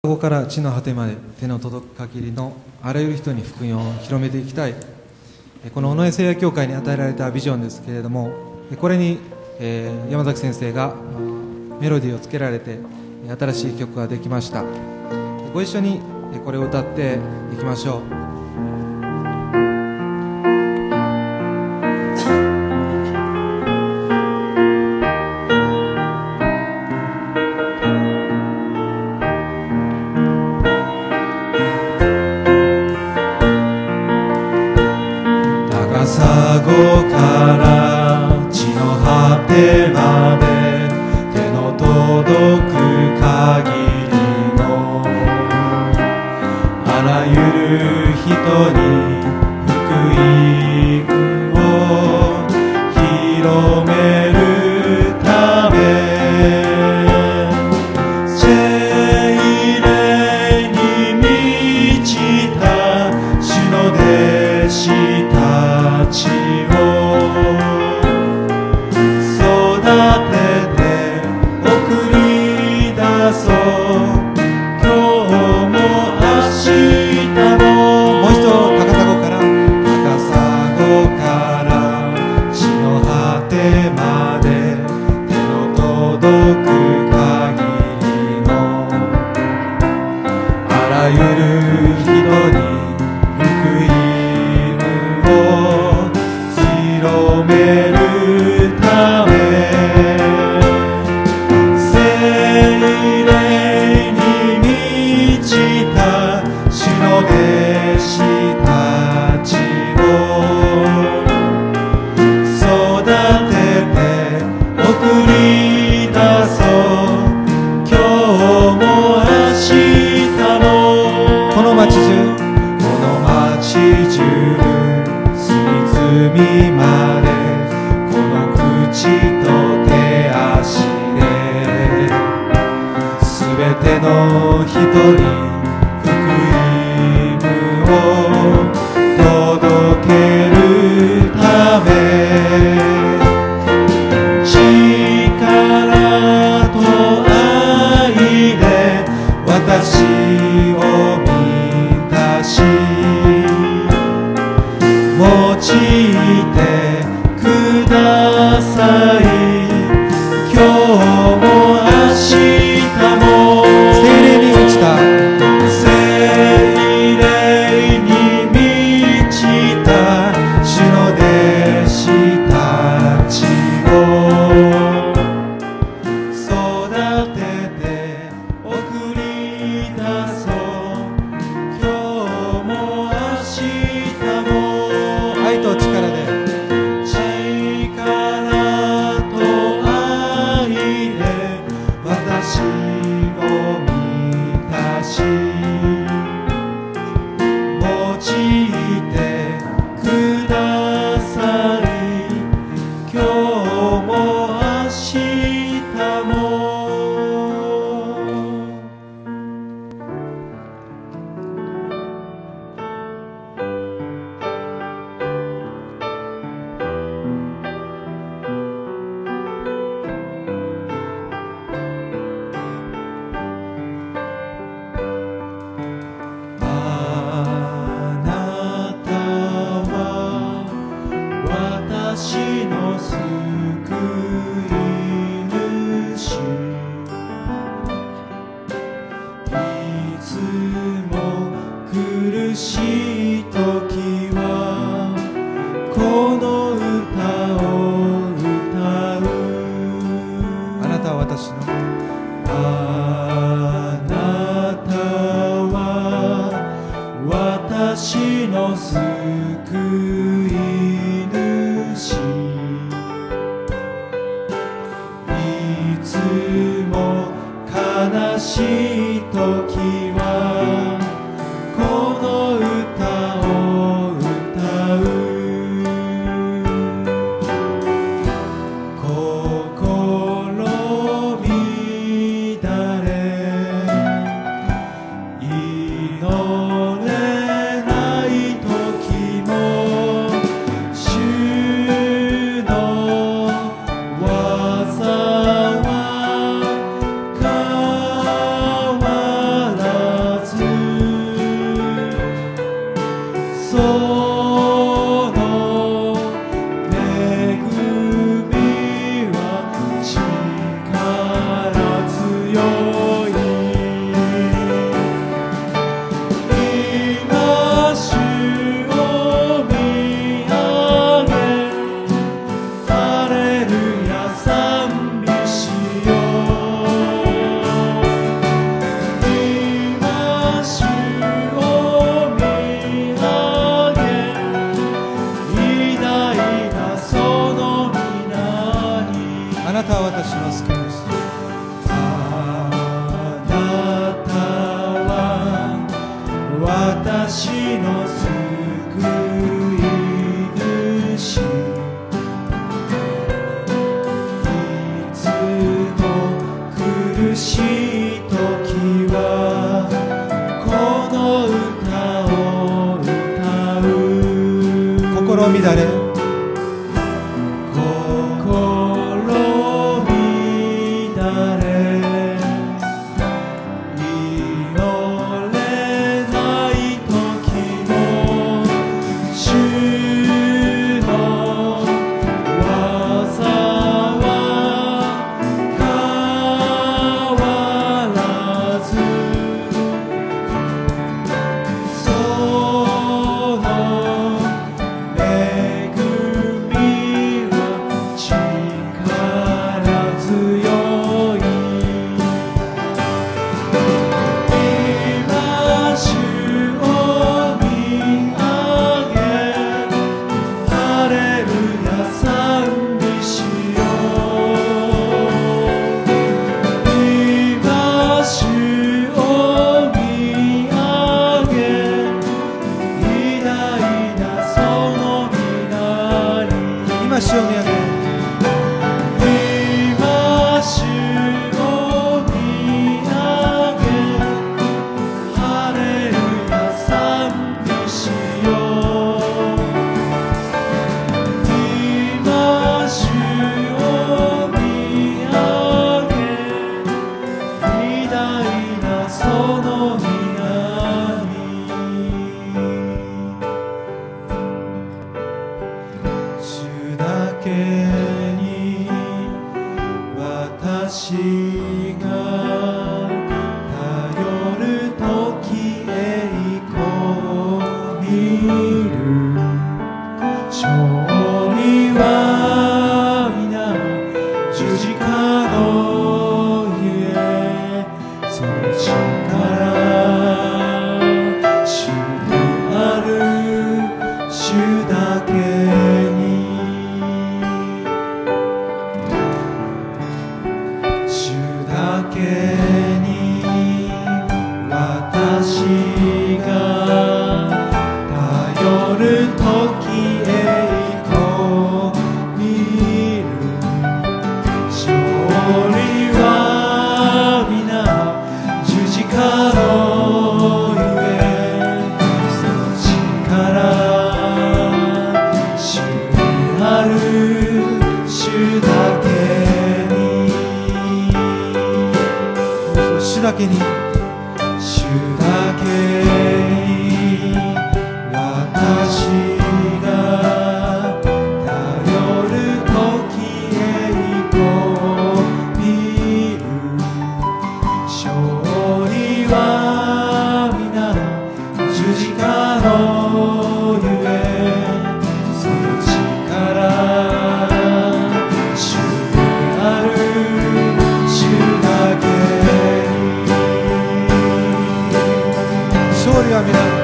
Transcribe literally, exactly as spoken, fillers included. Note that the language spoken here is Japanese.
ここから地の果てまで手の届く限りのあらゆる人に福音を広めていきたい、この尾上聖夜教会に与えられたビジョンですけれども、これに、えー、山崎先生がメロディーをつけられて新しい曲ができました。ご一緒にこれを歌っていきましょう。 ここから地の果てまで手の届く限りのあらゆる人に福音を広めるため聖霊に満ちた主の弟子たち 「 心乱れ主を見上げ今主を見上げハレルヤ賛美しよう今主を見上げ偉大なその御に私が頼る時栄光見る勝利は皆十字架のゆえその力主にある主だけに私が頼る時栄光見る勝利は皆十字架のゆえその力主にある主だけ主だけに主だけに私が頼る時栄光見る勝利は皆十字架のゆえその力主にある主だけ勝利は皆